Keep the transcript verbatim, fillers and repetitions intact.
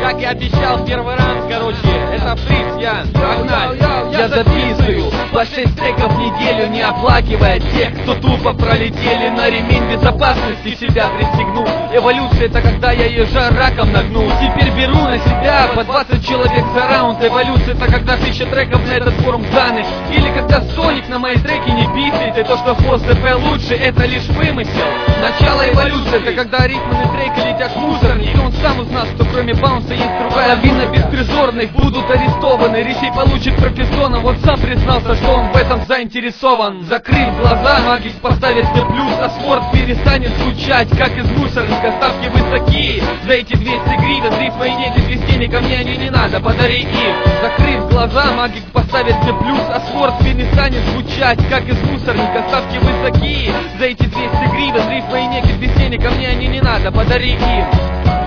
Как и обещал, первый раз, короче, это фриз, я, погнали. Я записываю по шесть треков в неделю, не оплакивая тех, кто тупо пролетели. На ремень безопасности себя пристегну. Эволюция — это когда я ежа раком нагну. Теперь беру на себя по двадцать человек за раунд. Эволюция — это когда тысяча треков на этот форум сданы. Или когда Соник на мои треки не писает. И то, что в ПСП лучше, это лишь вымысел. Начало эволюции — это когда ритмы на треки летят в мусорник. И он сам узнал, что кроме баунса есть другая. Половина беспризорных будут арестованы. Ресей получит прописоном. Вот сам признался, что он в этом заинтересован. Закрыв глаза, магик поставит мне плюс, а спорт перестанет звучать, как из мусорника. Ставки высокие за эти двести гривен. Рифмы и нет, без денег, а мне они не надо, подари им. Закрыв глаза, магик поставит мне плюс, а спорт перестанет звучать, как из мусорника. Ставки высокие за эти двести гривен. Рифмы и нет, без денег, а мне они не надо, подари им.